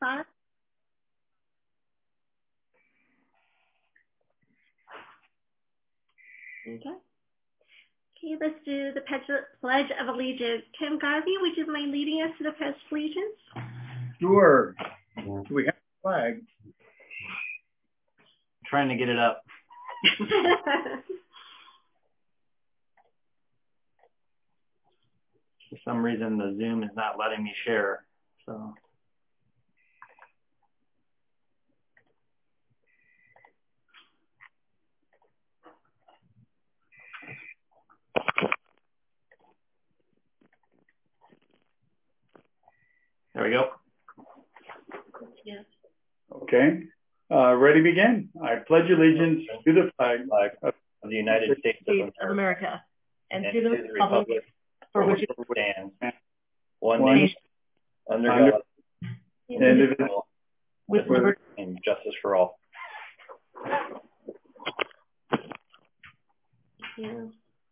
5. Okay. Okay, let's do the Pledge of Allegiance. Tim Garvey, would you mind leading us to the Pledge of Allegiance? Sure. Do we have a flag? Trying to get it up. For some reason, the Zoom is not letting me share. So. There we go. Yes. Okay. Ready to begin? I pledge allegiance to the flag of the United States of America and to the republic for which it stands, one nation, under God, indivisible, with liberty and justice for all. Thank you.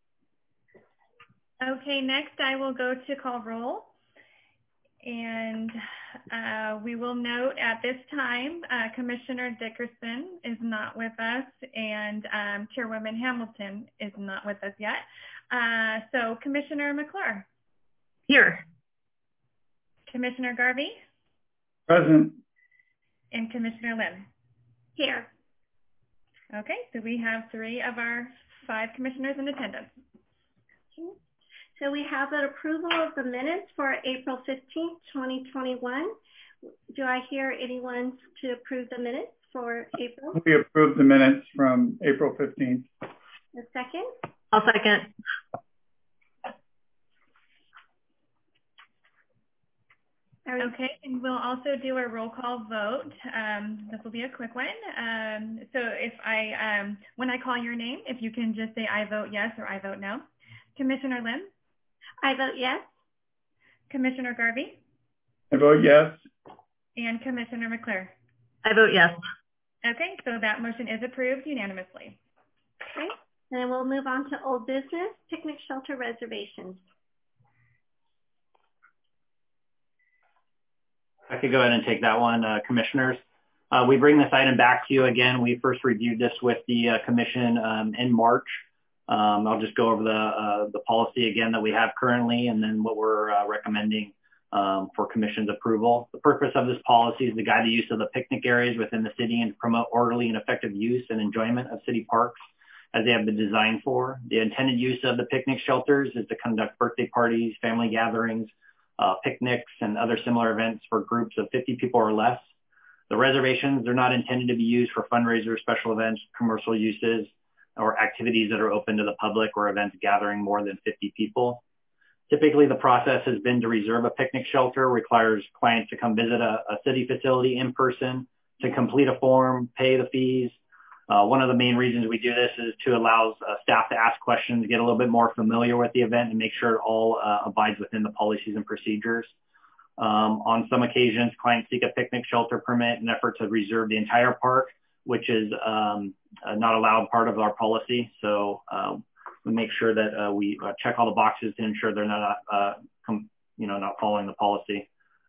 Okay, next I will go to call roll. And we will note at this time, Commissioner Dickerson is not with us, and Chairwoman Hamilton is not with us yet. So Commissioner McClure. Here. Commissioner Garvey. Present. And Commissioner Lim. Here. Okay, so we have 3 of our 5 commissioners in attendance. Okay. So we have an approval of the minutes for April 15th, 2021. Do I hear anyone to approve the minutes for April? We approve the minutes from April 15th. A second? I'll second. Okay, and we'll also do a roll call vote. This will be a quick one. So if when I call your name, if you can just say I vote yes or I vote no. Commissioner Lim? I vote yes. Commissioner Garvey? I vote yes. And Commissioner McClure? I vote yes. Okay, so that motion is approved unanimously. Okay, and then we'll move on to old business, picnic shelter reservations. I could go ahead and take that one, Commissioners. We bring this item back to you again. We first reviewed this with the Commission in March. I'll just go over the policy again that we have currently and then what we're recommending for Commission's approval. The purpose of this policy is to guide the use of the picnic areas within the city and to promote orderly and effective use and enjoyment of city parks as they have been designed for. The intended use of the picnic shelters is to conduct birthday parties, family gatherings, picnics, and other similar events for groups of 50 people or less. The reservations are not intended to be used for fundraisers, special events, commercial uses, or activities that are open to the public or events gathering more than 50 people. Typically, the process has been to reserve a picnic shelter, requires clients to come visit a city facility in person, to complete a form, pay the fees. One of the main reasons we do this is to allow staff to ask questions, get a little bit more familiar with the event, and make sure it all abides within the policies and procedures. On some occasions, clients seek a picnic shelter permit in an effort to reserve the entire park, which is not allowed part of our policy. So we make sure that we check all the boxes to ensure they're not, not following the policy.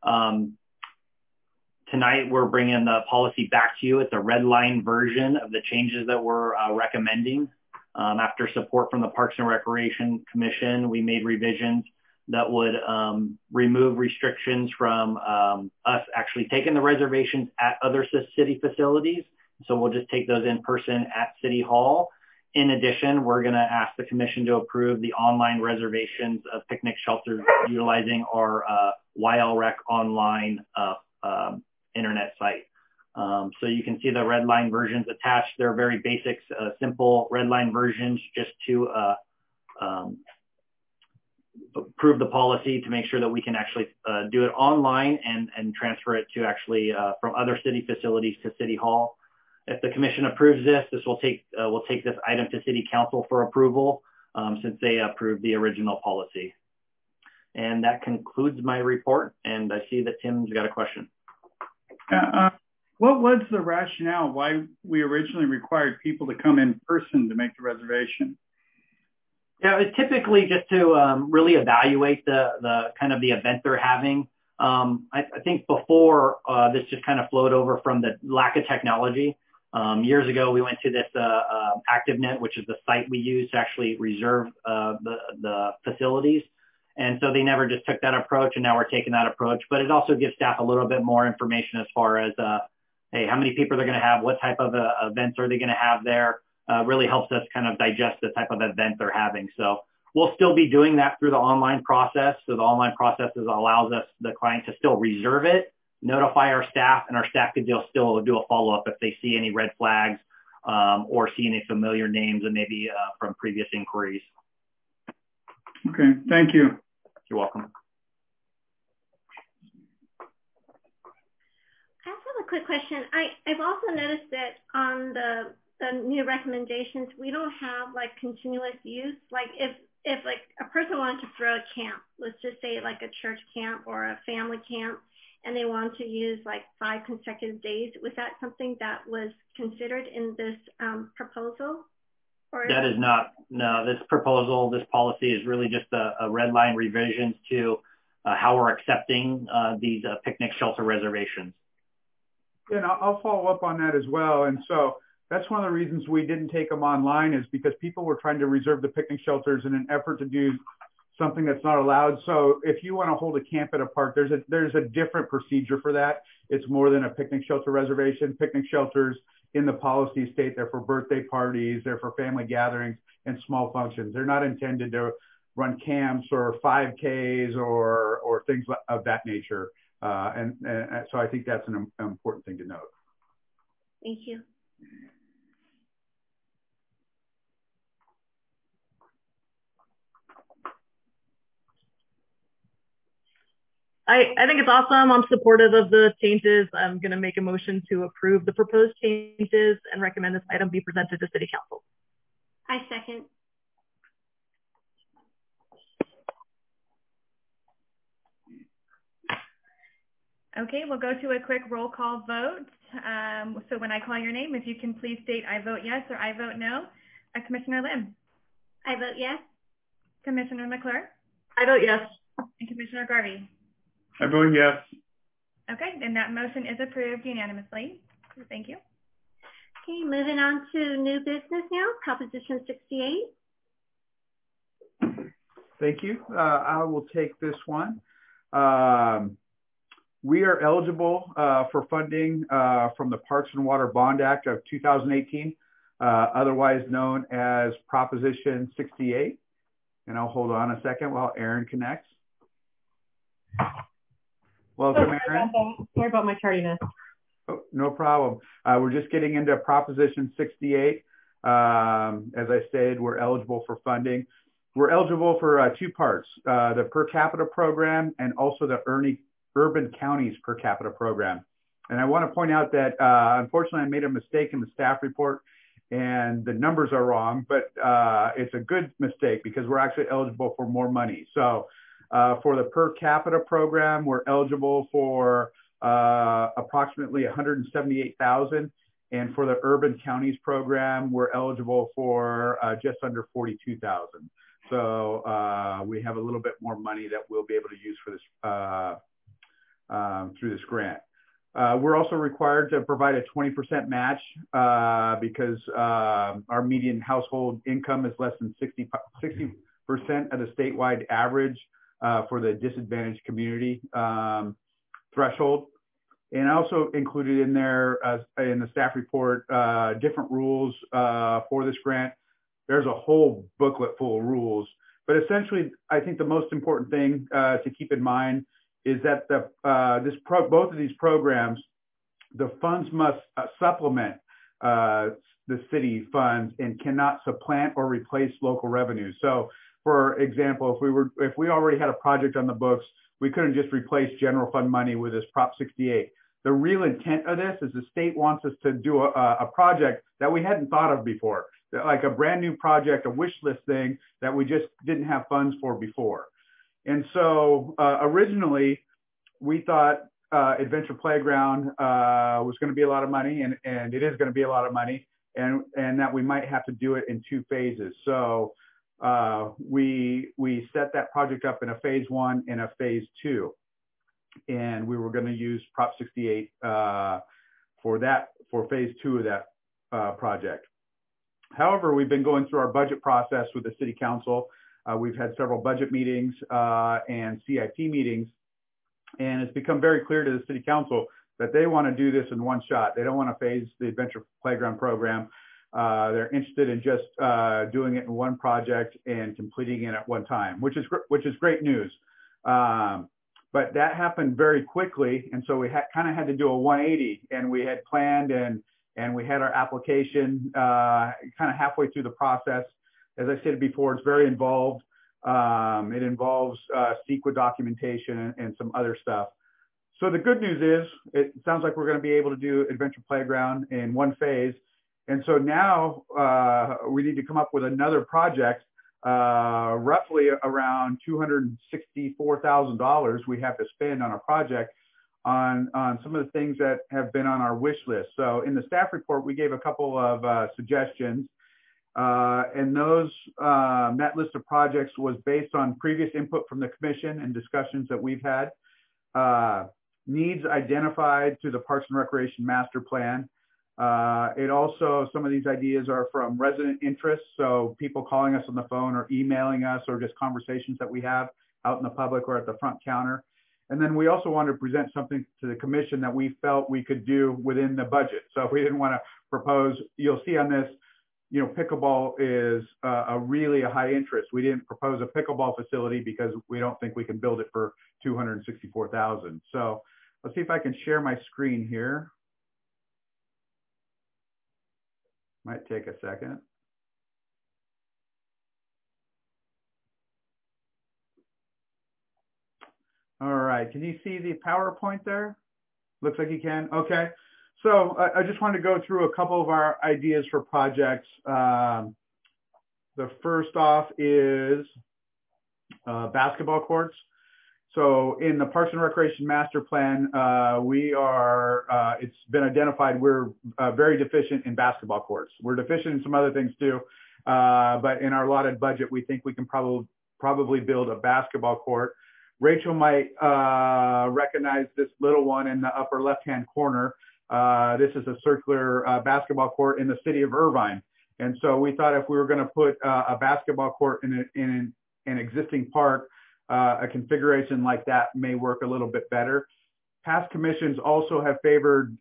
Tonight, we're bringing the policy back to you. It's a red line version of the changes that we're recommending. After support from the Parks and Recreation Commission, we made revisions that would remove restrictions from us actually taking the reservations at other city facilities. So we'll just take those in person at City Hall. In addition, we're going to ask the Commission to approve the online reservations of picnic shelters utilizing our YLREC online internet site. So you can see the red line versions attached. They're very basic, simple red line versions just to approve the policy to make sure that we can actually do it online and transfer it to actually from other city facilities to City Hall. If the Commission approves this, we'll take this item to City Council for approval since they approved the original policy. And that concludes my report. And I see that Tim's got a question. What was the rationale why we originally required people to come in person to make the reservation? Yeah, it's typically just to really evaluate the kind of the event they're having. I think before this just kind of flowed over from the lack of technology. Years ago, we went to this ActiveNet, which is the site we use to actually reserve the facilities. And so they never just took that approach, and now we're taking that approach. But it also gives staff a little bit more information as far as, hey, how many people they're going to have, what type of events are they going to have there. Really helps us kind of digest the type of event they're having. So we'll still be doing that through the online process. So the online process allows us, the client, to still reserve it, notify our staff, and our staff could still do a follow-up if they see any red flags or see any familiar names and maybe from previous inquiries. Okay, thank you. You're welcome. I also have a quick question. I've also noticed that on the new recommendations, we don't have like continuous use. Like if like a person wanted to throw a camp, let's just say like a church camp or a family camp, and they want to use like 5 consecutive days, was that something that was considered in this proposal? Or that is not. No, this proposal, this policy is really just a red line revisions to how we're accepting these picnic shelter reservations. Yeah, and I'll follow up on that as well. And so that's one of the reasons we didn't take them online, is because people were trying to reserve the picnic shelters in an effort to do something that's not allowed. So if you want to hold a camp at a park, there's a different procedure for that. It's more than a picnic shelter reservation. Picnic shelters in the policy state they're for birthday parties, they're for family gatherings and small functions. They're not intended to run camps or 5Ks or things of that nature. And so I think that's an important thing to note. Thank you. I think it's awesome. I'm supportive of the changes. I'm going to make a motion to approve the proposed changes and recommend this item be presented to City Council. I second. Okay, we'll go to a quick roll call vote. So when I call your name, if you can please state I vote yes or I vote no. Commissioner Lim. I vote yes. Commissioner McClure. I vote yes. And Commissioner Garvey. I vote yes. Okay, and that motion is approved unanimously. Thank you. Okay, moving on to new business now, Proposition 68. Thank you. I will take this one. We are eligible for funding from the Parks and Water Bond Act of 2018, otherwise known as Proposition 68. And I'll hold on a second while Aaron connects. Welcome, Aaron. Sorry about my tardiness. Oh, no problem. We're just getting into Proposition 68. As I stated, we're eligible for funding. We're eligible for 2 parts, the per capita program and also the Urban Counties per capita program. And I want to point out that unfortunately I made a mistake in the staff report and the numbers are wrong, but it's a good mistake because we're actually eligible for more money. So for the per capita program, we're eligible for approximately $178,000. And for the Urban Counties program, we're eligible for just under $42,000. So we have a little bit more money that we'll be able to use for this through this grant. We're also required to provide a 20% match because our median household income is less than 60% of the statewide average for the disadvantaged community threshold. And also included in there in the staff report, different rules for this grant. There's a whole booklet full of rules, but essentially I think the most important thing to keep in mind is that both of these programs, the funds must supplement the city funds and cannot supplant or replace local revenue. So, for example, if we already had a project on the books, we couldn't just replace general fund money with this Prop 68. The real intent of this is the state wants us to do a project that we hadn't thought of before, like a brand new project, a wish list thing that we just didn't have funds for before. And so originally we thought Adventure Playground was going to be a lot of money, and it is going to be a lot of money, and that we might have to do it in 2 phases. So we set that project up in a phase 1 and a phase 2. and we were going to use Prop 68 for phase 2 of that project. However, we've been going through our budget process with the City Council. We've had several budget meetings and CIP meetings, and it's become very clear to the City Council that they want to do this in one shot. They don't want to phase the Adventure Playground program. They're interested in just doing it in one project and completing it at one time, which is great news. But that happened very quickly, and so we kind of had to do a 180, and we had planned and we had our application kind of halfway through the process. As I said before, it's very involved. It involves CEQA documentation and some other stuff. So the good news is it sounds like we're going to be able to do Adventure Playground in one phase. And so now we need to come up with another project, roughly around $264,000 we have to spend on a project on some of the things that have been on our wish list. So in the staff report, we gave a couple of suggestions. And that list of projects was based on previous input from the commission and discussions that we've had. Needs identified through the Parks and Recreation Master Plan. It also, some of these ideas are from resident interest, so people calling us on the phone or emailing us, or just conversations that we have out in the public or at the front counter. And then we also wanted to present something to the commission that we felt we could do within the budget. So if we didn't want to propose, you'll see on this, you know, pickleball is really a high interest. We didn't propose a pickleball facility because we don't think we can build it for $264,000. So let's see if I can share my screen here. Might take a second. All right, can you see the PowerPoint there? Looks like you can. Okay, so I just wanted to go through a couple of our ideas for projects. The first off is basketball courts. So in the Parks and Recreation Master Plan, it's been identified we're very deficient in basketball courts. We're deficient in some other things too, but in our allotted budget, we think we can probably build a basketball court. Rachel might recognize this little one in the upper left-hand corner. This is a circular basketball court in the city of Irvine. And so we thought if we were going to put a basketball court in an existing park, a configuration like that may work a little bit better. Past commissions also have favored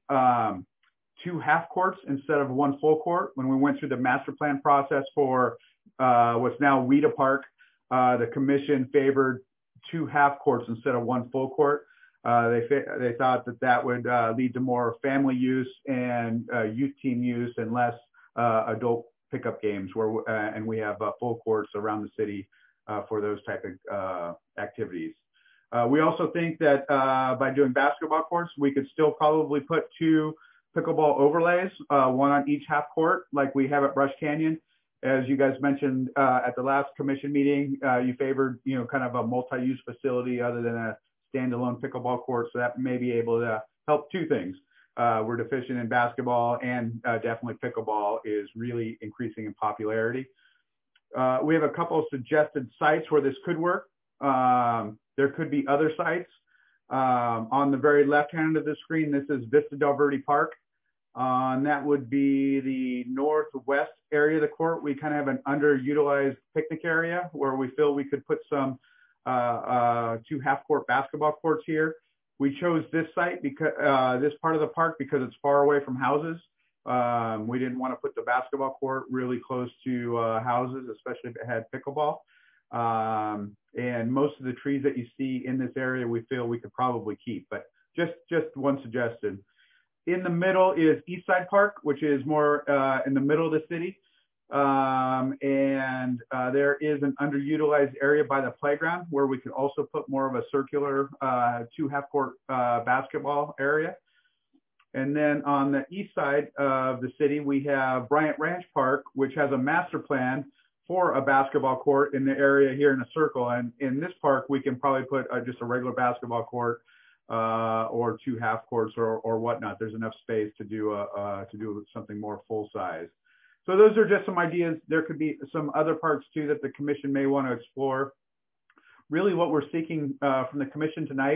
2 half courts instead of 1 full court. When we went through the master plan process for what's now Rita Park, the commission favored 2 half courts instead of 1 full court. They thought that would lead to more family use and youth team use and less adult pickup games, and we have full courts around the city for those type of activities. We also think that by doing basketball courts, we could still probably put 2 pickleball overlays, 1 on each half court, like we have at Brush Canyon. As you guys mentioned at the last commission meeting, you favored, kind of a multi-use facility other than a standalone pickleball court. So that may be able to help 2 things. We're deficient in basketball, and definitely pickleball is really increasing in popularity. We have a couple of suggested sites where this could work. There could be other sites. On the very left hand of the screen, this is Vista Del Verde Park. That would be the northwest area of the court. We kind of have an underutilized picnic area where we feel we could put some 2 half-court basketball courts here. We chose this site because this part of the park because it's far away from houses. We didn't want to put the basketball court really close to houses, especially if it had pickleball. And most of the trees that you see in this area, we feel we could probably keep, but just one suggestion. In the middle is Eastside Park, which is more in the middle of the city. There is an underutilized area by the playground where we could also put more of a circular 2 half-court basketball area. And then on the east side of the city, we have Bryant Ranch Park, which has a master plan for a basketball court in the area here in a circle. And in this park, we can probably put just a regular basketball court or 2 half courts or whatnot. There's enough space to do something more full size. So those are just some ideas. There could be some other parks too that the commission may want to explore. Really what we're seeking from the commission tonight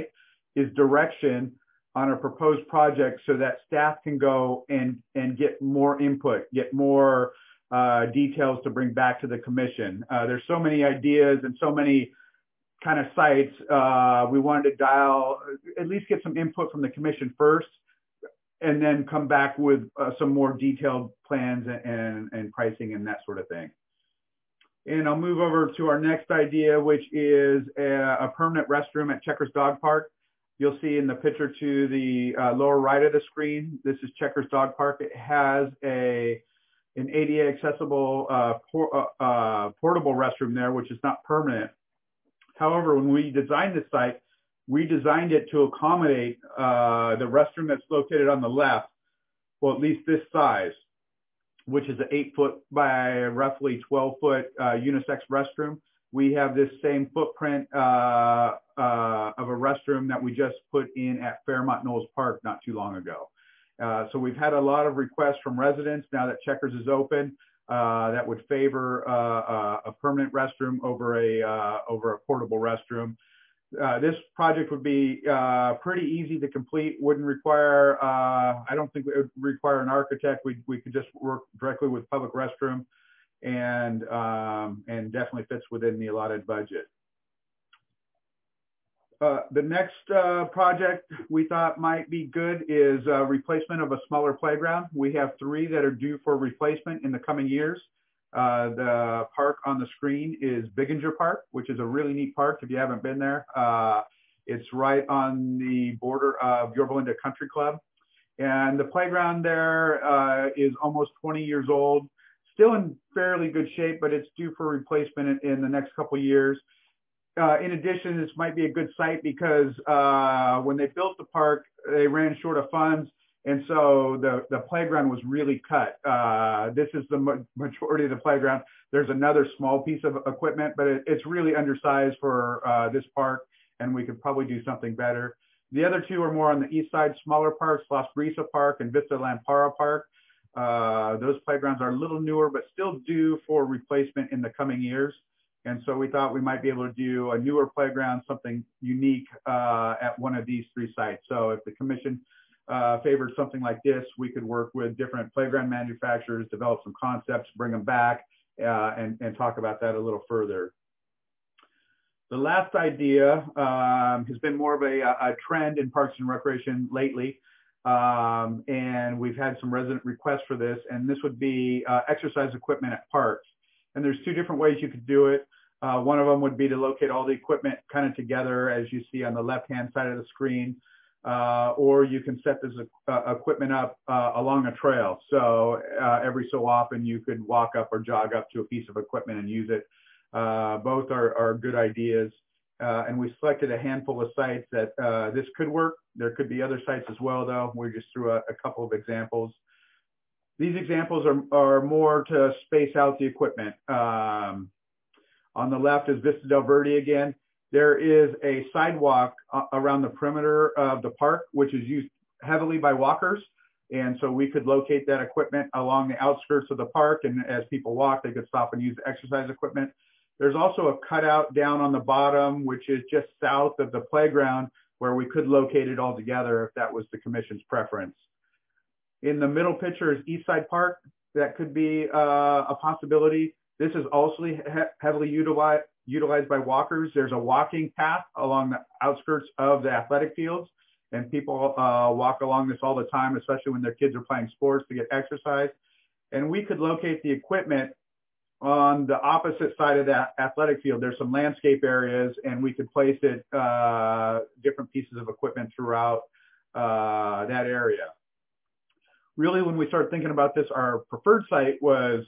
is direction on a proposed project so that staff can go and get more input, get more details to bring back to the commission. There's so many ideas and so many kind of sites. We wanted to at least get some input from the commission first, and then come back with some more detailed plans and pricing and that sort of thing. And I'll move over to our next idea, which is a permanent restroom at Checkers Dog Park. You'll see in the picture to the lower right of the screen, this is Checkers Dog Park. It has an ADA accessible portable restroom there, which is not permanent. However, when we designed the site, we designed it to accommodate the restroom that's located on the left, well, at least this size, which is an 8-foot by roughly 12-foot unisex restroom. We have this same footprint of a restroom that we just put in at Fairmont Knowles Park not too long ago. So we've had a lot of requests from residents now that Checkers is open that would favor a permanent restroom over a portable restroom. This project would be pretty easy to complete. Wouldn't require, I don't think it would require an architect. We could just work directly with Public Restroom, and definitely fits within the allotted budget. The next project we thought might be good is replacement of a smaller playground. We have 3 that are due for replacement in the coming years. The park on the screen is Bigginger Park, which is a really neat park if you haven't been there. It's right on the border of Yorba Linda Country Club. And the playground there is almost 20 years old, still in fairly good shape, but it's due for replacement in the next couple of years. In addition, this might be a good site because when they built the park, they ran short of funds. And so the playground was really cut. This is the majority of the playground. There's another small piece of equipment, but it's really undersized for this park, and we could probably do something better. The other 2 are more on the east side, smaller parks, Las Brisas Park and Vista Lampara Park. Those playgrounds are a little newer, but still due for replacement in the coming years. And so we thought we might be able to do a newer playground, something unique at one of these 3 sites. So if the commission favored something like this, we could work with different playground manufacturers, develop some concepts, bring them back, and talk about that a little further. The last idea has been more of a trend in Parks and Recreation lately. And we've had some resident requests for this, and this would be exercise equipment at parks. And there's 2 different ways you could do it. One of them would be to locate all the equipment kind of together, as you see on the left-hand side of the screen, or you can set this equipment up along a trail. So every so often you could walk up or jog up to a piece of equipment and use it. Both are good ideas. And we selected a handful of sites that this could work. There could be other sites as well, though. We just threw a couple of examples. These examples are more to space out the equipment. On the left is Vista Del Verde again. There is a sidewalk around the perimeter of the park, which is used heavily by walkers. And so we could locate that equipment along the outskirts of the park. And as people walk, they could stop and use the exercise equipment. There's also a cutout down on the bottom, which is just south of the playground, where we could locate it all together if that was the commission's preference. In the middle picture is Eastside Park. That could be a possibility. This is also heavily utilized by walkers. There's a walking path along the outskirts of the athletic fields, and people walk along this all the time, especially when their kids are playing sports to get exercise. And we could locate the equipment on the opposite side of that athletic field. There's some landscape areas, and we could place it, different pieces of equipment throughout that area. Really, when we started thinking about this, our preferred site was,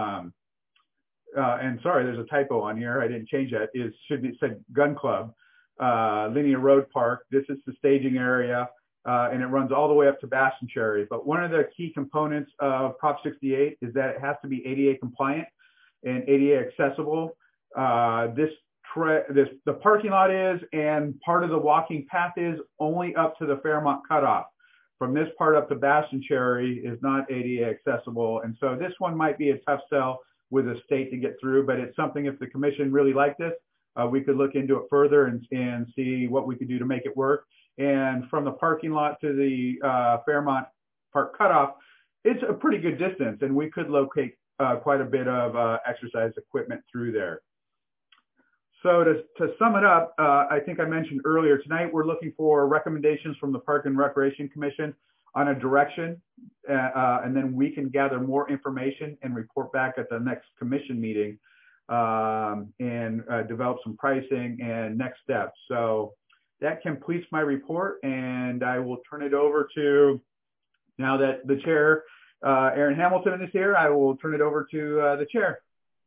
and sorry, there's a typo on here. I didn't change that. It should be said Gun Club, Linear Road Park. This is the staging area, and it runs all the way up to Bass and Cherry. But one of the key components of Prop 68 is that it has to be ADA compliant and ADA accessible. The parking lot is, and part of the walking path is only up to the Fairmont cutoff. From this part up to Bass and Cherry is not ADA accessible. And so this one might be a tough sell with the state to get through, but it's something, if the commission really liked this, we could look into it further and see what we could do to make it work. And from the parking lot to the Fairmont Park cutoff, it's a pretty good distance, and we could locate quite a bit of exercise equipment through there. So to sum it up, I think I mentioned earlier, tonight we're looking for recommendations from the Park and Recreation Commission on a direction, and then we can gather more information and report back at the next commission meeting and develop some pricing and next steps. So that completes my report, and I will turn it over to, now that the chair, Erin Hamilton, is here, I will turn it over to the chair.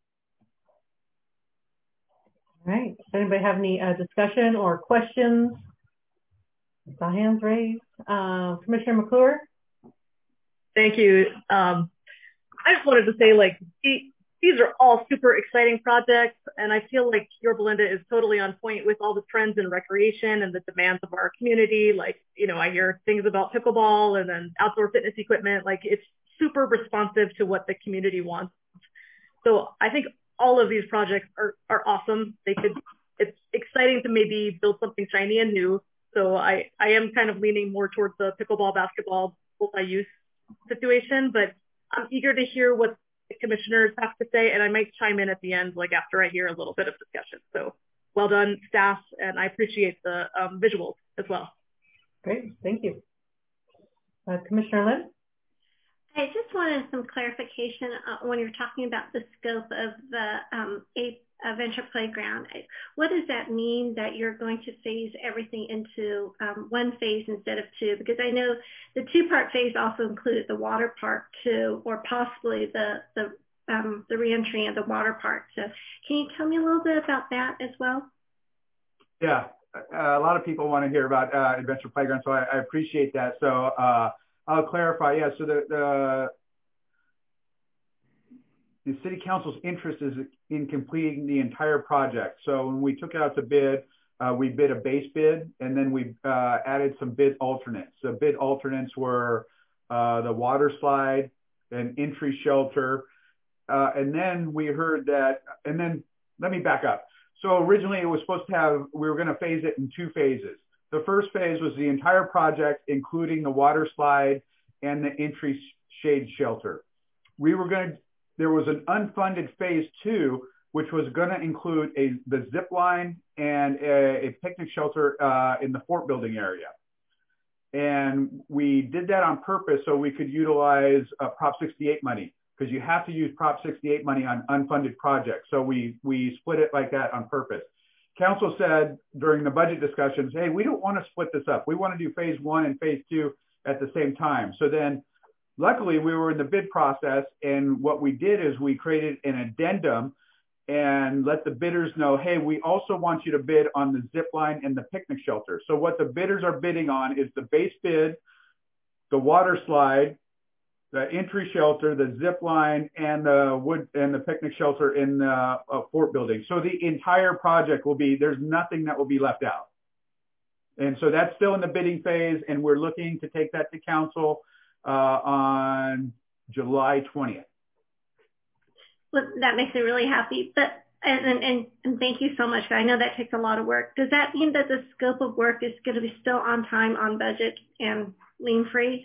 All right. Does anybody have any discussion or questions? I saw hands raised. Commissioner McClure? Thank you. I just wanted to say, like, these are all super exciting projects, and I feel like Yorba Linda is totally on point with all the trends in recreation and the demands of our community. Like, you know, I hear things about pickleball and then outdoor fitness equipment. Like, it's super responsive to what the community wants. So I think all of these projects are awesome. It's exciting to maybe build something shiny and new. So I am kind of leaning more towards the pickleball, basketball, multi-use situation, but I'm eager to hear what the commissioners have to say, and I might chime in at the end, like after I hear a little bit of discussion. So well done, staff, and I appreciate the visuals as well. Great, thank you. Commissioner Lynn? I just wanted some clarification when you're talking about the scope of the Venture Playground. What does that mean that you're going to phase everything into one phase instead of two? Because I know the two-part phase also included the water park too, or possibly the reentry of the water park. So can you tell me a little bit about that as well? Yeah, a lot of people want to hear about Adventure Playground, so I appreciate that. So I'll clarify. Yeah, so the city council's interest is in completing the entire project. So when we took it out to bid, we bid a base bid, and then we added some bid alternates. The bid alternates were the water slide, an entry shelter, and then we heard that, and then let me back up. So originally it was supposed to have, we were going to phase it in two phases. The first phase was the entire project, including the water slide and the entry shade shelter. There was an unfunded phase two, which was going to include the zip line and a picnic shelter in the fort building area. And we did that on purpose so we could utilize Prop 68 money, because you have to use Prop 68 money on unfunded projects. So we split it like that on purpose. Council said during the budget discussions, hey, we don't want to split this up. We want to do phase one and phase two at the same time. So then luckily we were in the bid process, and what we did is we created an addendum and let the bidders know, hey, we also want you to bid on the zip line and the picnic shelter. So what the bidders are bidding on is the base bid, the water slide, the entry shelter, the zip line, and the wood and the picnic shelter in the fort building. So the entire project will be, there's nothing that will be left out. And so that's still in the bidding phase, and we're looking to take that to council on July 20th. Well, that makes me really happy. But and thank you so much. I know that takes a lot of work. Does that mean that the scope of work is going to be still on time, on budget, and lien free?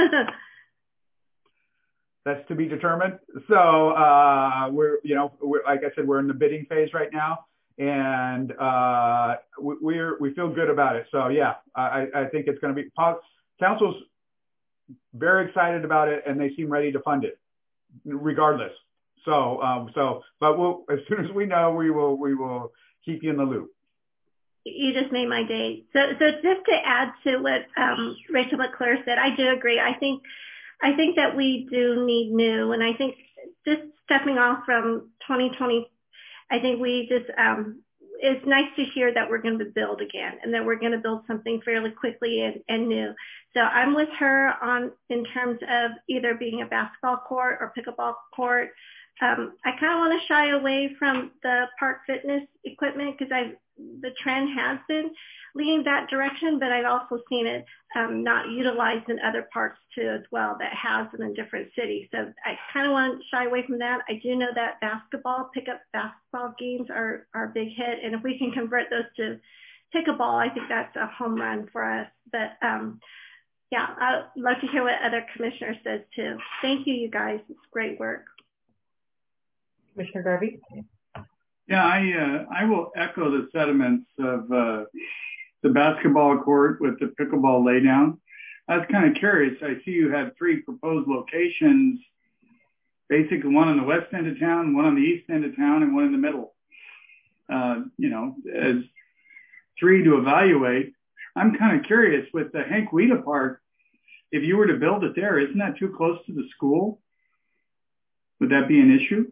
That's to be determined. So we're like I said, we're in the bidding phase right now, and we feel good about it. So yeah, I think it's going to be, council's very excited about it, and they seem ready to fund it regardless. So but we'll, as soon as we know, we will keep you in the loop. You just made my day. So just to add to what Rachel McClure said, I do agree. I think that we do need new, and I think just stepping off from 2020, I think we just, it's nice to hear that we're going to build again, and that we're going to build something fairly quickly and new. So I'm with her in terms of either being a basketball court or pickleball court. I kind of want to shy away from the park fitness equipment, because the trend has been leading that direction, but I've also seen it not utilized in other parks too as well that has them in different cities. So I kind of want to shy away from that. I do know that pickup basketball games are a big hit, and if we can convert those pickleball, I think that's a home run for us. But yeah, I'd love to hear what other commissioners says too. Thank you, you guys. It's great work. Commissioner Garvey? Yeah, I will echo the sentiments of the basketball court with the pickleball laydown. I was kind of curious. I see you had 3 proposed locations, basically one on the west end of town, one on the east end of town, and one in the middle. You know, as 3 to evaluate. I'm kind of curious with the Hank Weida Park, if you were to build it there, isn't that too close to the school? Would that be an issue?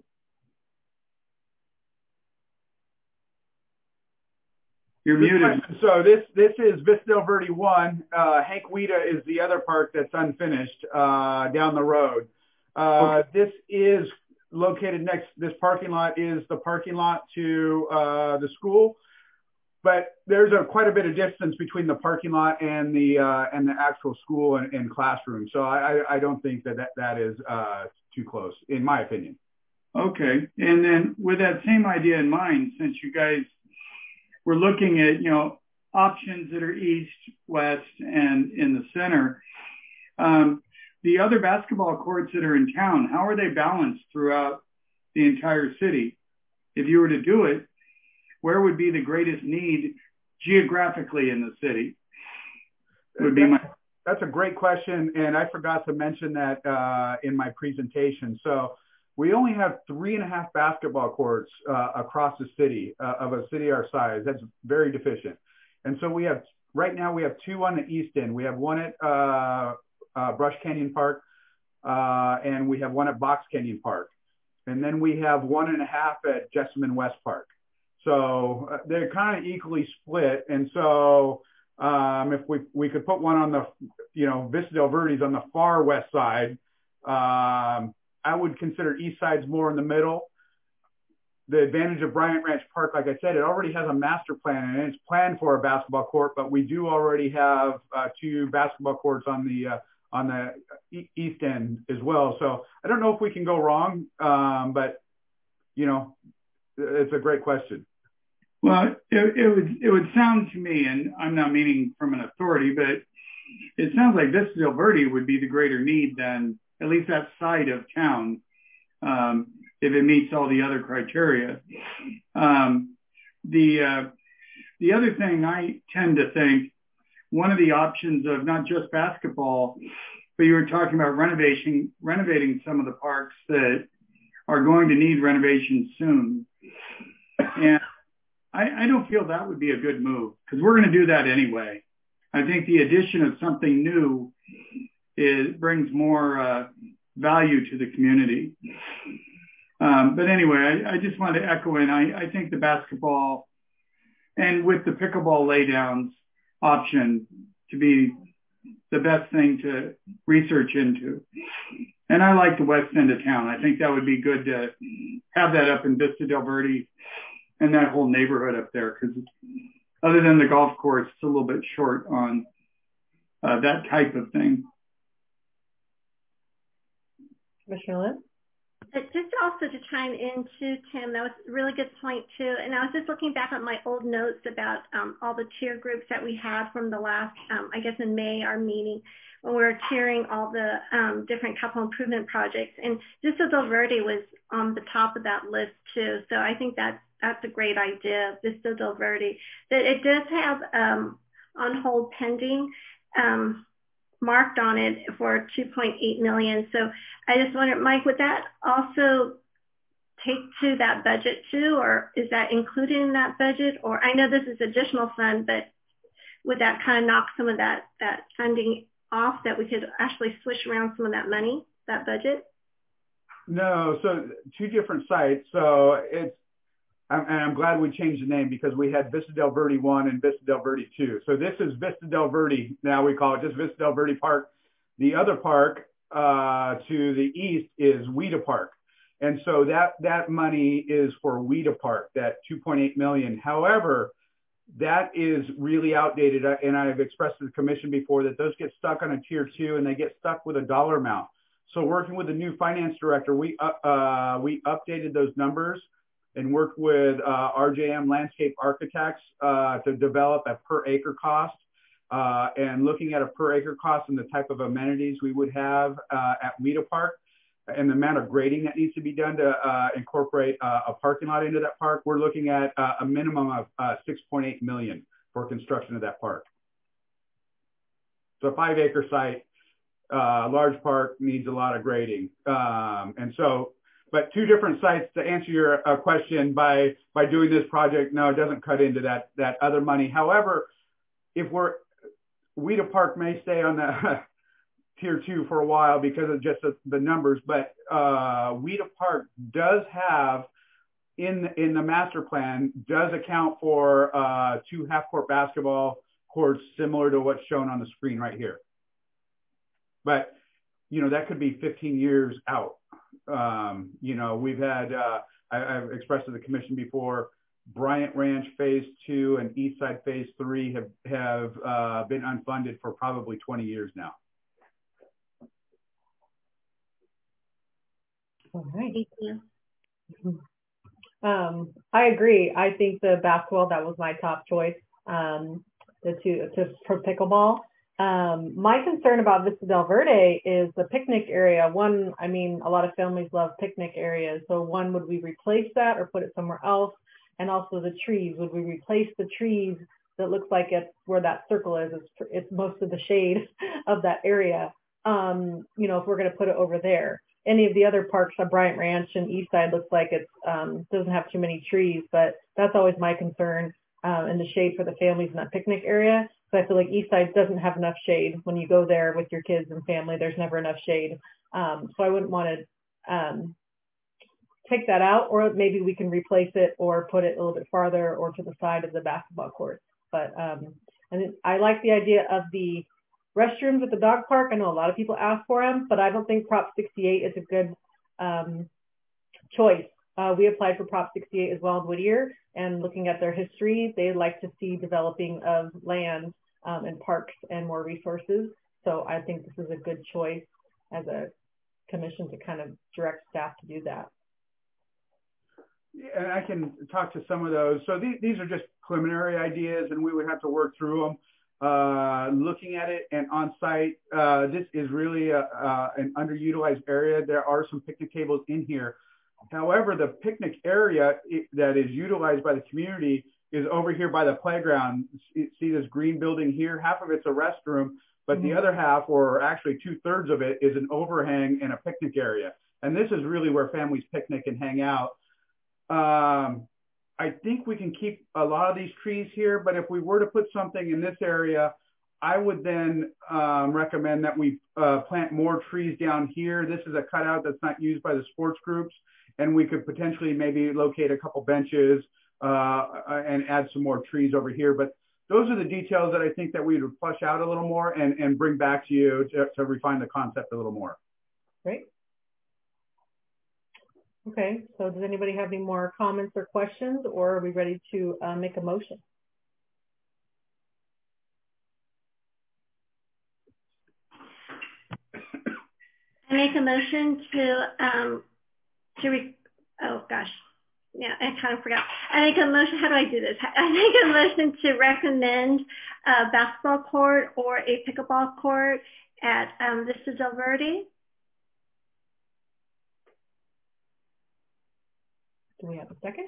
You're muted. So this is Vista Del Verde 1. Hank Weida is the other park that's unfinished down the road. Okay. This is located next. This parking lot is the parking lot to the school, but there's quite a bit of distance between the parking lot and the actual school and classroom. So I don't think that is too close, in my opinion. Okay, and then with that same idea in mind, since you guys we're looking at, you know, options that are east, west, and in the center. The other basketball courts that are in town, how are they balanced throughout the entire city? If you were to do it, where would be the greatest need geographically in the city? That's a great question, and I forgot to mention that in my presentation. So we only have 3.5 basketball courts across the city of a city our size. That's very deficient. And so right now we have 2 on the east end. We have one at Brush Canyon Park, and we have one at Box Canyon Park. And then we have 1.5 at Jessamine West Park. So they're kind of equally split. And so if we could put one on the, you know, Vista Del Verde's on the far west side, I would consider east side's more in the middle. The advantage of Bryant Ranch Park, like I said, it already has a master plan and it's planned for a basketball court, but we do already have 2 basketball courts on the east end as well. So I don't know if we can go wrong, but you know, it's a great question. Well, it would sound to me, and I'm not meaning from an authority, but it sounds like Vista Del Verde would be the greater need than at least that side of town, if it meets all the other criteria. The other thing I tend to think, one of the options of not just basketball, but you were talking about renovating some of the parks that are going to need renovation soon. And I don't feel that would be a good move because we're going to do that anyway. I think the addition of something new brings more value to the community. But anyway, I just wanted to echo in. I think the basketball and with the pickleball laydowns option to be the best thing to research into. And I like the west end of town. I think that would be good to have that up in Vista Del Verde and that whole neighborhood up there, because other than the golf course, it's a little bit short on that type of thing. Commissioner Lynn? Just also to chime in too, Tim, that was a really good point too. And I was just looking back at my old notes about all the tier groups that we had from the last, I guess in May, our meeting, when we were tiering all the different capital improvement projects. And Vista Del Verde was on the top of that list too. So I think that's a great idea, Vista Del Verde. That it does have on hold pending marked on it for $2.8 million. So I just wonder, Mike, would that also take to that budget too, or is that included in that budget? Or I know this is additional fund, but would that kind of knock some of that funding off, that we could actually switch around some of that money, that budget? No, so 2 different sites. So I'm glad we changed the name, because we had Vista Del Verde 1 and Vista Del Verde 2. So this is Vista Del Verde. Now we call it just Vista Del Verde Park. The other park to the east is Weida Park. And so that money is for Weida Park, that $2.8 million. However, that is really outdated. And I've expressed to the commission before that those get stuck on a tier 2 and they get stuck with a dollar amount. So working with the new finance director, we updated those numbers and worked with RJM Landscape Architects to develop a per acre cost. And looking at a per acre cost and the type of amenities we would have at Weeda Park and the amount of grading that needs to be done to incorporate a parking lot into that park, we're looking at a minimum of $6.8 million for construction of that park. So a 5 acre site, large park, needs a lot of grading. But 2 different sites to answer your question by doing this project, no, it doesn't cut into that other money. However, if Weeda Park may stay on the tier 2 for a while because of just the numbers, but Weeda Park does have in the master plan does account for 2 half-court basketball courts similar to what's shown on the screen right here. But that could be 15 years out. We've had I've expressed to the commission before, Bryant Ranch Phase 2 and Eastside Phase 3 have been unfunded for probably 20 years now. All right. Thank you. I agree. I think the basketball, that was my top choice. For pickleball. My concern about Vista del Verde is the picnic area. One, I mean, a lot of families love picnic areas. So one, would we replace that or put it somewhere else? And also the trees, would we replace the trees that looks like it's where that circle is? It's most of the shade of that area. If we're going to put it over there. Any of the other parks, Bryant Ranch and Eastside, looks like it doesn't have too many trees, but that's always my concern in the shade for the families in that picnic area. So I feel like Eastside doesn't have enough shade. When you go there with your kids and family, there's never enough shade. So I wouldn't want to take that out, or maybe we can replace it or put it a little bit farther or to the side of the basketball court. But and I like the idea of the restrooms at the dog park. I know a lot of people ask for them, but I don't think Prop 68 is a good choice. We applied for Prop 68 as well in Whittier, and looking at their history, they like to see developing of land and parks and more resources. So I think this is a good choice as a commission to kind of direct staff to do that. And I can talk to some of those. So these are just preliminary ideas, and we would have to work through them. Looking at it and on site, this is really an underutilized area. There are some picnic tables in here. However, the picnic area that is utilized by the community is over here by the playground. See this green building here? Half of it's a restroom, but the other half, or actually 2/3 of it, is an overhang and a picnic area. And this is really where families picnic and hang out. I think we can keep a lot of these trees here, but if we were to put something in this area, I would then recommend that we plant more trees down here. This is a cutout that's not used by the sports groups, and we could potentially maybe locate a couple benches and add some more trees over here. But those are the details that I think that we would flush out a little more and bring back to you to refine the concept a little more. Great. Okay, so does anybody have any more comments or questions, or are we ready to make a motion? I make a motion oh gosh, yeah, I kind of forgot. I make a motion, how do I do this? I make a motion to recommend a basketball court or a pickleball court at Vista del Verde. Do we have a second?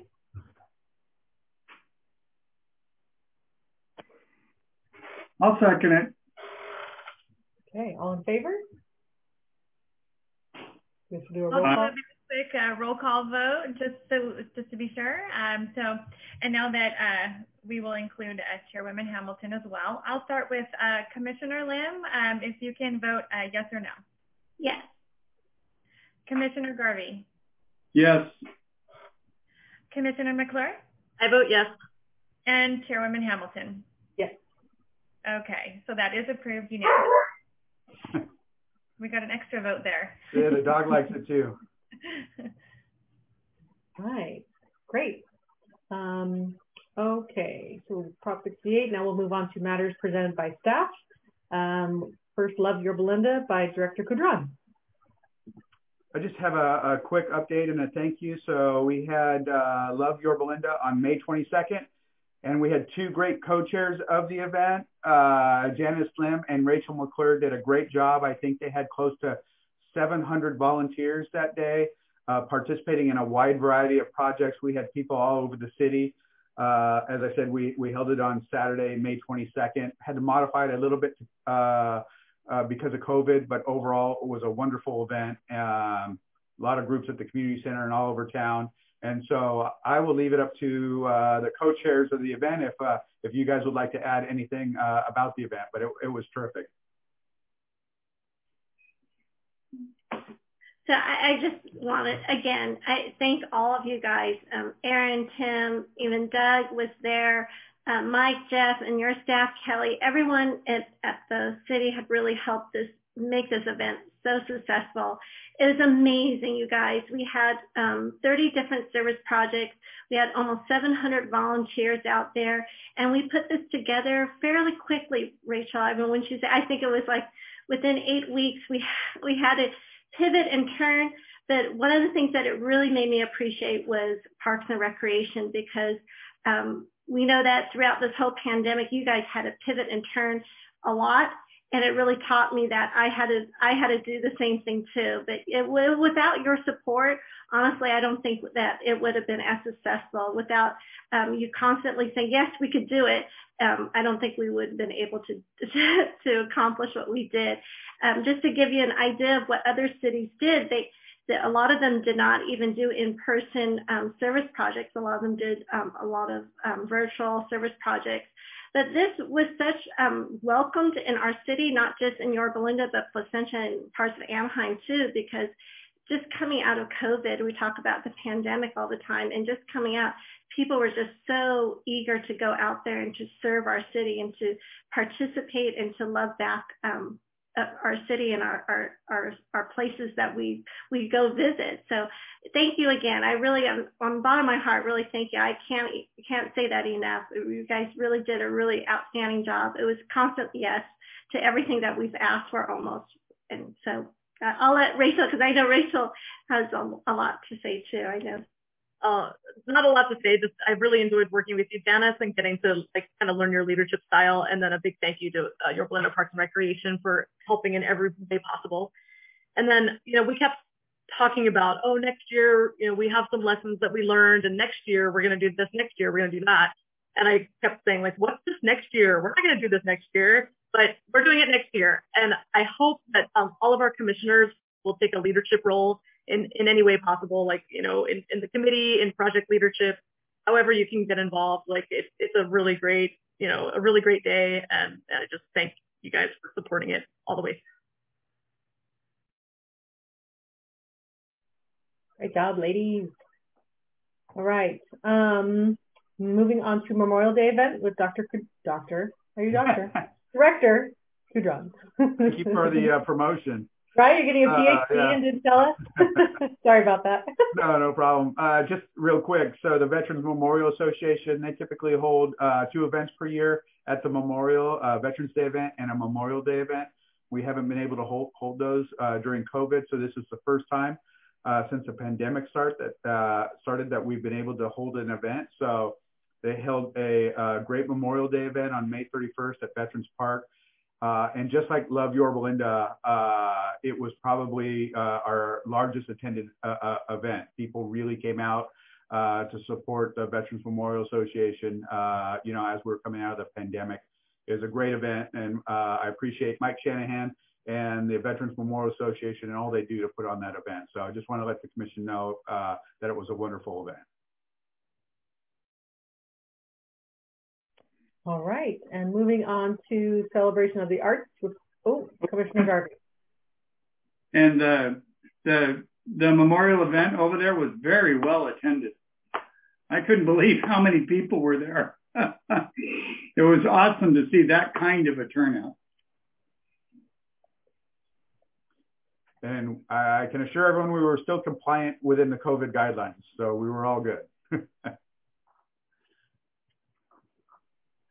I'll second it. Okay, all in favor? We have to do a roll call. call. Quick roll call vote, just to be sure. And now that we will include Chairwoman Hamilton as well. I'll start with Commissioner Lim. If you can vote yes or no. Yes. Commissioner Garvey. Yes. Commissioner McClure? I vote yes. And Chairwoman Hamilton? Yes. Okay, so that is approved unanimously. We got an extra vote there. Yeah, the dog likes it too. All right, great. Okay, so Prop 68, now we'll move on to matters presented by staff. First, Love Your Belinda by Director Kudron. I just have a quick update and a thank you. So we had Love Your Belinda on May 22nd, and we had two great co-chairs of the event. Janice Lim and Rachel McClure did a great job. I think they had close to 700 volunteers that day, participating in a wide variety of projects. We had people all over the city. As I said, we held it on Saturday, May 22nd. Had to modify it a little bit because of COVID, but overall it was a wonderful event. A lot of groups at the community center and all over town. And so I will leave it up to the co-chairs of the event if you guys would like to add anything about the event, but it was terrific. So I just wanted, again, I thank all of you guys. Aaron, Tim, even Doug was there. Mike, Jeff, and your staff, Kelly, everyone at the city had really helped make this event so successful. It was amazing, you guys. We had 30 different service projects. We had almost 700 volunteers out there, and we put this together fairly quickly, Rachel. I mean, when she said, I think it was like within 8 weeks, we had to pivot and turn. But one of the things that it really made me appreciate was Parks and Recreation, because we know that throughout this whole pandemic, you guys had to pivot and turn a lot. And it really taught me that I had to do the same thing too. But without your support, honestly, I don't think that it would have been as successful. Without you constantly saying, yes, we could do it, I don't think we would have been able to accomplish what we did. Just to give you an idea of what other cities did, a lot of them did not even do in-person service projects. A lot of them did a lot of virtual service projects. But this was such welcomed in our city, not just in Yorba Linda, but Placentia and parts of Anaheim too, because just coming out of COVID, we talk about the pandemic all the time, and just coming out, people were just so eager to go out there and to serve our city and to participate and to love back our city and our places that we go visit. So thank you again. I really am, on the bottom of my heart, really thank you. I can't say that enough. You guys really did a really outstanding job. It was constant yes to everything that we've asked for almost. And so I'll let Rachel, because I know Rachel has a lot to say too. I know. Not a lot to say. Just I really enjoyed working with you, Janice, and getting to kind of learn your leadership style. And then a big thank you to Yorba Linda Parks and Recreation for helping in every way possible. And then we kept talking about, next year we have some lessons that we learned, and next year we're going to do this. Next year we're going to do that. And I kept saying what's this next year? We're not going to do this next year, but we're doing it next year. And I hope that all of our commissioners will take a leadership role in any way possible, in the committee, in project leadership, however you can get involved. It's a really great, a really great day. And I just thank you guys for supporting it all the way. Great job, ladies. All right. Moving on to Memorial Day event with Director Kudron. Thank you for the promotion. Right, you're getting a PhD and didn't tell us? Sorry about that. No problem. Just real quick. So the Veterans Memorial Association, they typically hold 2 events per year at the Memorial, Veterans Day event and a Memorial Day event. We haven't been able to hold those during COVID. So this is the first time since the pandemic started that we've been able to hold an event. So they held a great Memorial Day event on May 31st at Veterans Park. And just like Love Yorba Linda, it was probably our largest attended event. People really came out to support the Veterans Memorial Association, as we're coming out of the pandemic. It was a great event, and I appreciate Mike Shanahan and the Veterans Memorial Association and all they do to put on that event. So I just want to let the commission know that it was a wonderful event. All right, and moving on to Celebration of the Arts with Commissioner Garvey. And the memorial event over there was very well attended. I couldn't believe how many people were there. It was awesome to see that kind of a turnout. And I can assure everyone we were still compliant within the COVID guidelines, so we were all good.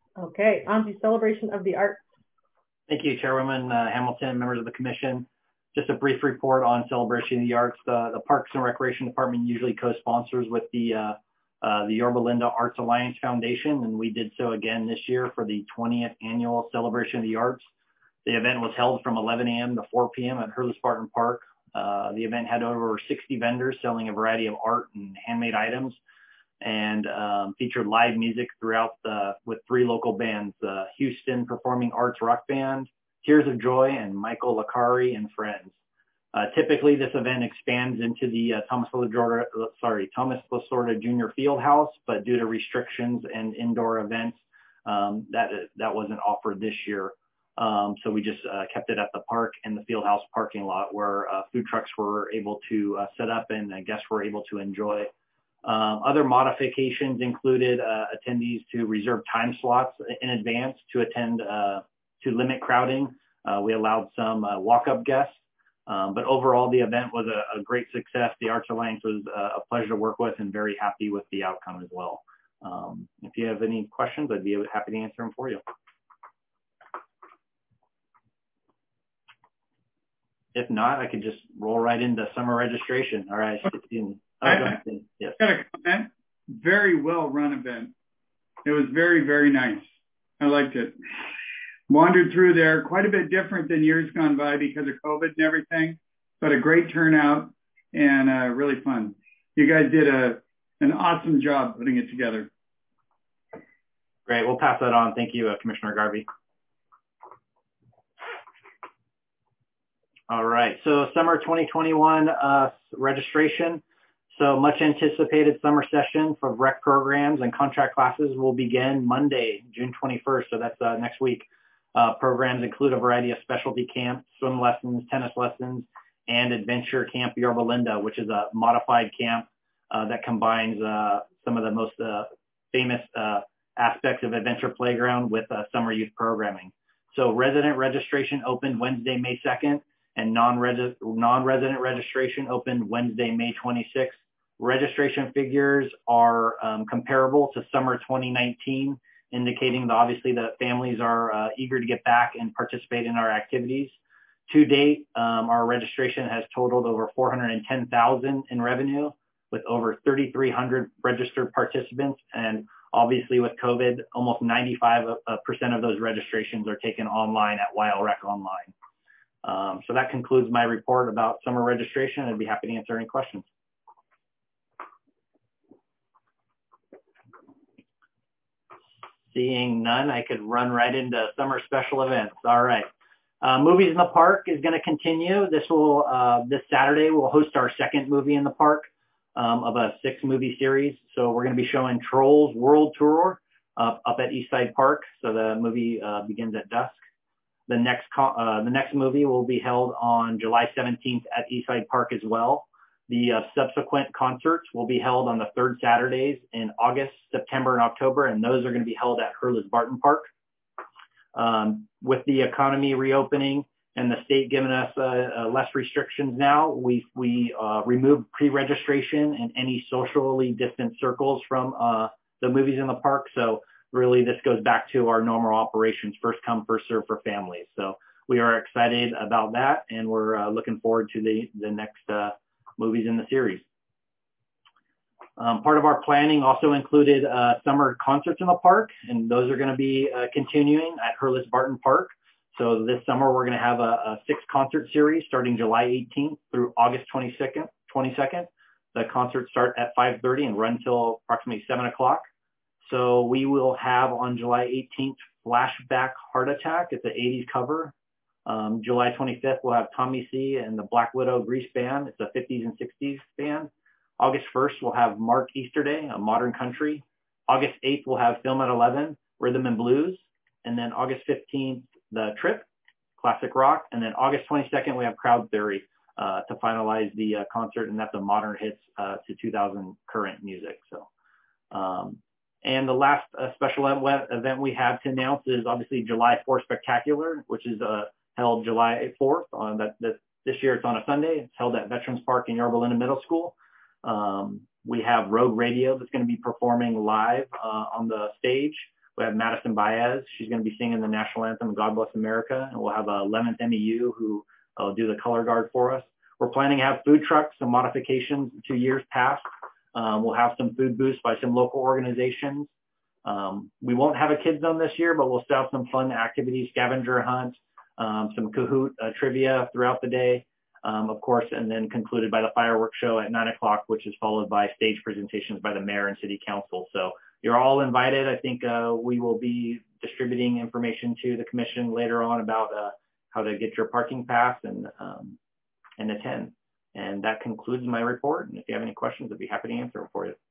Okay, on to Celebration of the Arts. Thank you, Chairwoman Hamilton, members of the commission. just a brief report on Celebration of the Arts. The Parks and Recreation Department usually co-sponsors with the Yorba Linda Arts Alliance Foundation, and we did so again this year for the 20th annual Celebration of the Arts. The event was held from 11 a.m. to 4 p.m. at Hurley-Spartan Park. The event had over 60 vendors selling a variety of art and handmade items, and featured live music throughout with 3 local bands, Houston Performing Arts Rock Band, Tears of Joy, and Michael Lacari and Friends. Typically, this event expands into the Thomas Lasorda Jr. Fieldhouse, but due to restrictions and indoor events, that wasn't offered this year. So we just kept it at the park and the Fieldhouse parking lot, where food trucks were able to set up and guests were able to enjoy. Other modifications included attendees to reserve time slots in advance to attend to limit crowding. We allowed some walk-up guests, but overall the event was a great success. The Arts Alliance was a pleasure to work with and very happy with the outcome as well. If you have any questions, I'd be happy to answer them for you. If not, I could just roll right into summer registration. All right. Yes. Got a comment. Very well run event. It was very, very nice. I liked it. Wandered through there, quite a bit different than years gone by because of COVID and everything, but a great turnout and really fun. You guys did an awesome job putting it together. Great. We'll pass that on. Thank you, Commissioner Garvey. All right, so summer 2021 registration. So much anticipated summer session for rec programs and contract classes will begin Monday, June 21st. So that's next week. Programs include a variety of specialty camps, swim lessons, tennis lessons, and Adventure Camp Yorba Linda, which is a modified camp that combines some of the most famous aspects of Adventure Playground with summer youth programming. So resident registration opened Wednesday, May 2nd. And non-resident registration opened Wednesday, May 26th. Registration figures are comparable to summer 2019, indicating that obviously that families are eager to get back and participate in our activities. To date, our registration has totaled over $410,000 in revenue, with over 3,300 registered participants. And obviously with COVID, almost 95% of those registrations are taken online at WildRec Online. So that concludes my report about summer registration. I'd be happy to answer any questions. Seeing none, I could run right into summer special events. All right. Movies in the Park is going to continue. This Saturday, we'll host our second movie in the park of a 6-movie series. So we're going to be showing Trolls World Tour up at Eastside Park. So the movie begins at dusk. The next movie will be held on July 17th at Eastside Park as well. The subsequent concerts will be held on the 3rd Saturdays in August, September, and October, and those are going to be held at Hurley-Spartan Park. With the economy reopening and the state giving us less restrictions now, we removed pre-registration and any socially distant circles from the movies in the park. So really, this goes back to our normal operations, first come, first serve for families. So we are excited about that, and we're looking forward to the next movies in the series. Part of our planning also included summer concerts in the park, and those are going to be continuing at Hurley-Spartan Park. So this summer, we're going to have a 6-concert series starting July 18th through August 22nd. The concerts start at 5:30 and run till approximately 7 o'clock. So we will have on July 18th, Flashback Heart Attack. It's an 80s cover. July 25th, we'll have Tommy C. and the Black Widow Grease Band. It's a 50s and 60s band. August 1st, we'll have Mark Easterday, a modern country. August 8th, we'll have Film at 11, Rhythm and Blues. And then August 15th, The Trip, classic rock. And then August 22nd, we have Crowd Theory to finalize the concert, and that's a modern hits to 2000 current music. So. And the last special event we have to announce is obviously July 4th Spectacular, which is held July 4th. This year it's on a Sunday. It's held at Veterans Park in Yorba Linda Middle School. We have Rogue Radio that's going to be performing live on the stage. We have Madison Baez. She's going to be singing the national anthem, God Bless America. And we'll have 11th MEU, who do the color guard for us. We're planning to have food trucks, some modifications to years past. We'll have some food booths by some local organizations. We won't have a kids zone this year, but we'll still have some fun activities, scavenger hunt, some Kahoot trivia throughout the day, of course, and then concluded by the fireworks show at 9 o'clock, which is followed by stage presentations by the mayor and city council. So you're all invited. I think we will be distributing information to the commission later on about how to get your parking pass and attend. And that concludes my report. And if you have any questions, I'd be happy to answer them for you.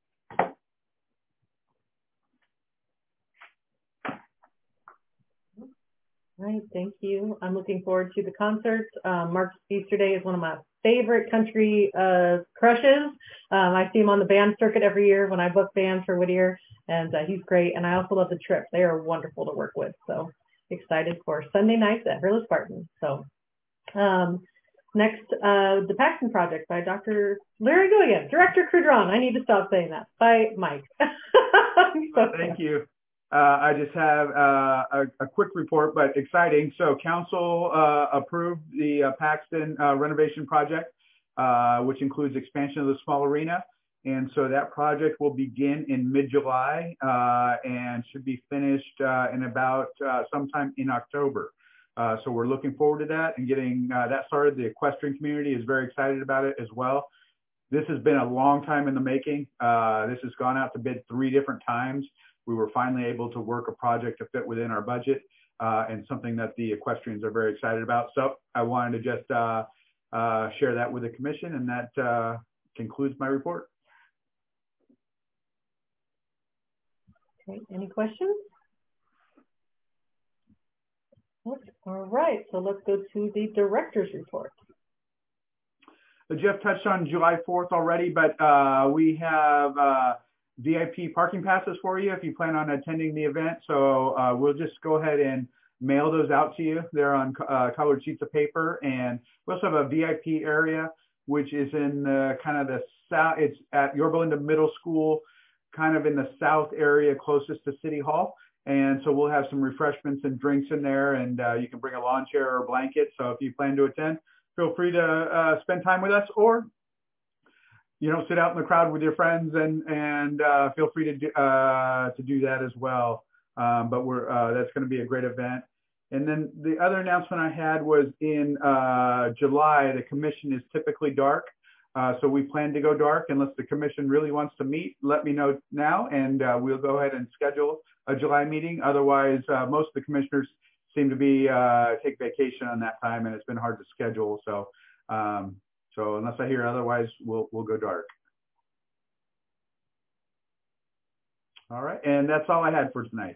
All right, thank you. I'm looking forward to the concert. Mark's Easter Day is one of my favorite country crushes. I see him on the band circuit every year when I book bands for Whittier, and he's great. And I also love the Trip. They are wonderful to work with. So excited for Sunday nights at Hurley Spartan. So next, the Paxton Project by Dr. Larry Go again. Director Crudron. I need to stop saying that. By Mike. Thank you. I just have a quick report, but exciting. So council approved the Paxton renovation project, which includes expansion of the small arena. And so that project will begin in mid-July and should be finished in about sometime in October. So we're looking forward to that and getting that started. The equestrian community is very excited about it as well. This has been a long time in the making. This has gone out to bid 3 different times. We were finally able to work a project to fit within our budget and something that the equestrians are very excited about. So I wanted to just share that with the commission, and that concludes my report. Okay, any questions? All right, so let's go to the director's report. Jeff touched on July 4th already, but we have VIP parking passes for you if you plan on attending the event. So we'll just go ahead and mail those out to you. They're on colored sheets of paper. And we also have a VIP area, which is in kind of the south. It's at Yorba Linda Middle School, kind of in the south area closest to City Hall. And so we'll have some refreshments and drinks in there, and you can bring a lawn chair or a blanket. So if you plan to attend, feel free to spend time with us, or sit out in the crowd with your friends and feel free to do that as well. But that's going to be a great event. And then the other announcement I had was in July, the commission is typically dark. So we plan to go dark unless the commission really wants to meet. Let me know now, and we'll go ahead and schedule a July meeting. Otherwise, most of the commissioners seem to be take vacation on that time, and it's been hard to schedule. So so unless I hear otherwise, we'll go dark. All right, and that's all I had for tonight.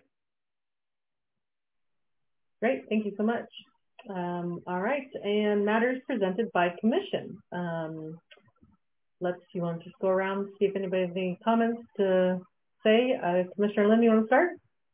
Great, thank you so much. All right, and matters presented by commission. You want to just go around, see if anybody has any comments to say? Commissioner Lynn, you want to start?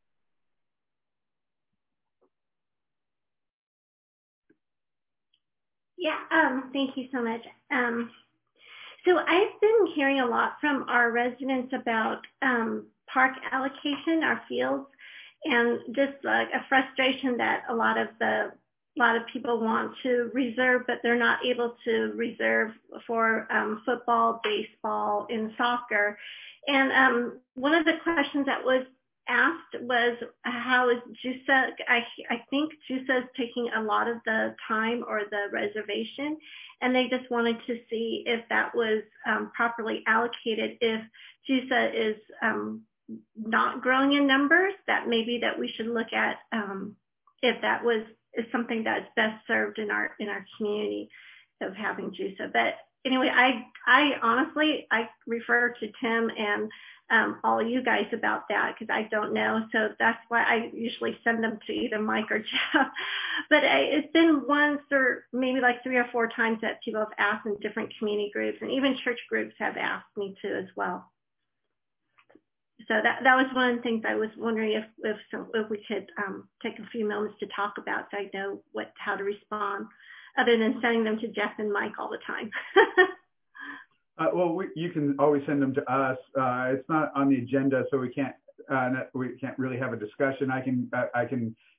Yeah, thank you so much. So I've been hearing a lot from our residents about park allocation, our fields, and just like a frustration that a lot of people want to reserve, but they're not able to reserve for football, baseball, and soccer. And one of the questions that was asked was, how is JUSA? I think JUSA is taking a lot of the time or the reservation, and they just wanted to see if that was properly allocated. If JUSA is not growing in numbers, that maybe that we should look at if that is something that's best served in our community of having JUSA. But anyway, I honestly refer to Tim and all of you guys about that, because I don't know. So that's why I usually send them to either Mike or Jeff. But it's been once or maybe like 3 or 4 times that people have asked in different community groups, and even church groups have asked me to as well. So that was one of the things I was wondering if we could take a few moments to talk about, so I know how to respond, other than sending them to Jeff and Mike all the time. Well, you can always send them to us. It's not on the agenda, so we can't really have a discussion. I can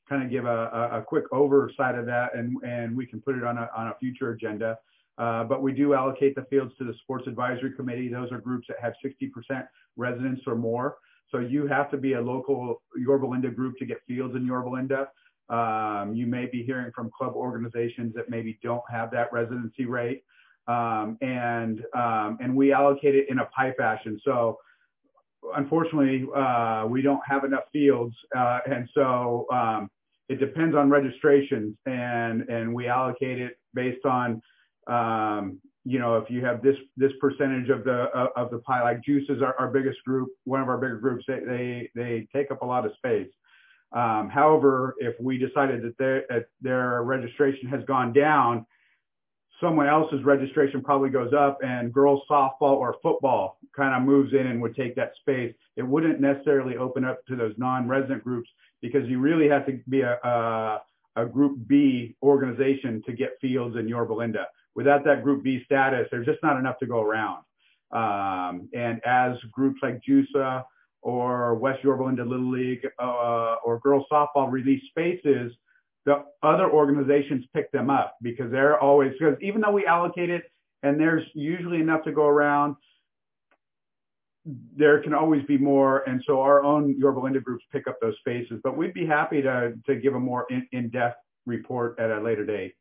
kind of give a quick oversight of that, and we can put it on a future agenda. But we do allocate the fields to the Sports Advisory Committee. Those are groups that have 60% residents or more. So you have to be a local Yorba Linda group to get fields in Yorba Linda. You may be hearing from club organizations that maybe don't have that residency rate. And we allocate it in a pie fashion. So unfortunately, we don't have enough fields. And so it depends on registrations, and we allocate it based on, you know, if you have this percentage of the pie, like Juice is our biggest group, one of our bigger groups, they take up a lot of space. However, if we decided that their registration has gone down, someone else's registration probably goes up, and girls softball or football kind of moves in and would take that space. It wouldn't necessarily open up to those non-resident groups, because you really have to be a Group B organization to get fields in Yorba Linda. Without that Group B status, there's just not enough to go around. And as groups like JUSA or West Yorba Linda Little League or girls softball release spaces, the other organizations pick them up, because they're always, because even though we allocate it and there's usually enough to go around, there can always be more. And so our own Yorba Linda groups pick up those spaces, but we'd be happy to give a more in-depth report at a later date.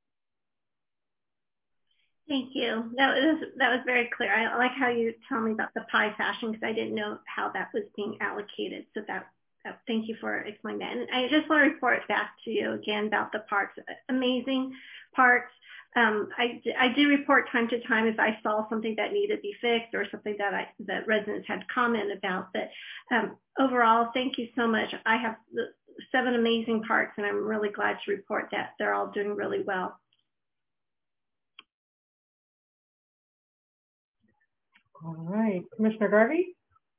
Thank you. That was very clear. I like how you tell me about the pie fashion, because I didn't know how that was being allocated. So thank you for explaining that. And I just want to report back to you again about the parks. Amazing parks. I do report time to time if I saw something that needed to be fixed or something that residents had comment about. But overall, thank you so much. I have 7 amazing parks, and I'm really glad to report that they're all doing really well. All right, Commissioner Garvey?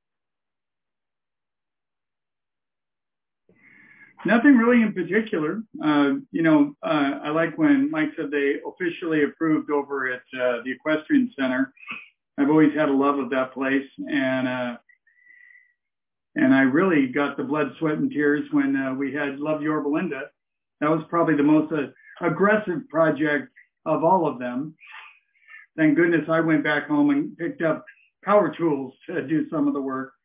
Nothing really in particular. I like when Mike said they officially approved over at the Equestrian Center. I've always had a love of that place, and I really got the blood, sweat, and tears when we had Love Yorba Linda. That was probably the most aggressive project of all of them. Thank goodness I went back home and picked up power tools to do some of the work.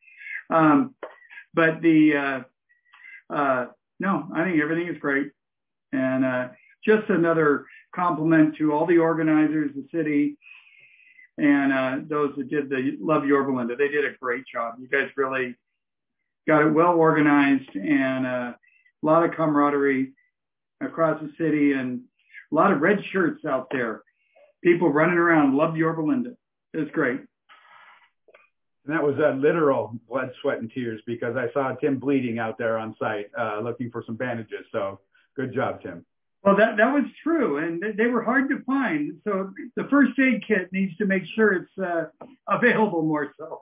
No, I think everything is great. And just another compliment to all the organizers, the city, and those that did the Love Yorba Linda. They did a great job. You guys really got it well organized, and a lot of camaraderie across the city, and a lot of red shirts out there. People running around, Love Yorba Linda. It was great. And that was a literal blood, sweat, and tears, because I saw Tim bleeding out there on site looking for some bandages. So good job, Tim. Well, that was true, and they were hard to find. So the first aid kit needs to make sure it's available more so.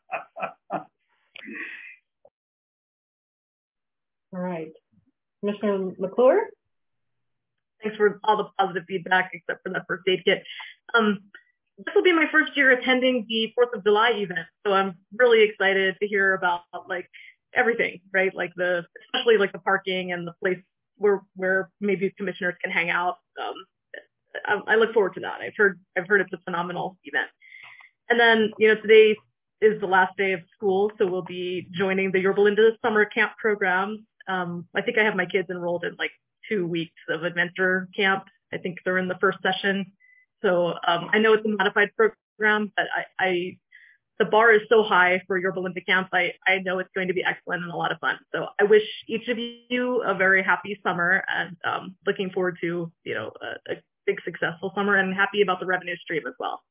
All right. Commissioner McClure? Thanks for all the positive feedback, except for that first aid kit. This will be my first year attending the 4th of July event, so I'm really excited to hear about like everything, right? Like especially like the parking and the place where maybe commissioners can hang out. I look forward to that. I've heard it's a phenomenal event. And then, today is the last day of school, so we'll be joining the Yorba Linda summer camp program. I think I have my kids enrolled in like 2 weeks of adventure camp. I think they're in the first session. So I know it's a modified program, but the bar is so high for Yorba Linda camp. I know it's going to be excellent and a lot of fun. So I wish each of you a very happy summer, and looking forward to a big successful summer, and happy about the revenue stream as well.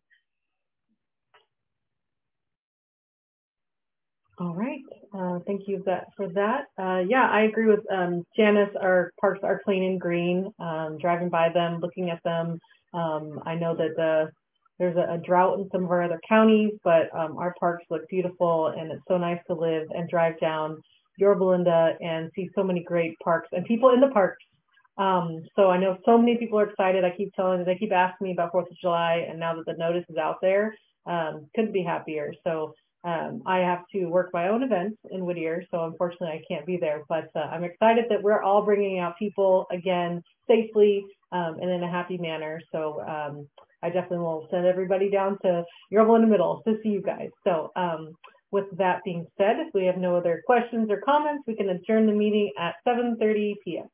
All right. Thank you for that. Yeah, I agree with Janice. Our parks are clean and green. Driving by them, looking at them. I know that there's a drought in some of our other counties, but our parks look beautiful, and it's so nice to live and drive down Yorba Linda and see so many great parks and people in the parks. So I know so many people are excited. They keep asking me about 4th of July, and now that the notice is out there, couldn't be happier. So I have to work my own events in Whittier, so unfortunately I can't be there. But I'm excited that we're all bringing out people again safely and in a happy manner. So I definitely will send everybody down to Yorba Linda Middle to see you guys. So with that being said, if we have no other questions or comments, we can adjourn the meeting at 7:30 p.m.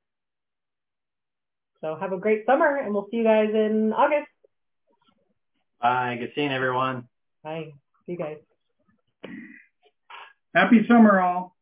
So have a great summer, and we'll see you guys in August. Bye. Good seeing everyone. Bye. See you guys. Happy summer, all.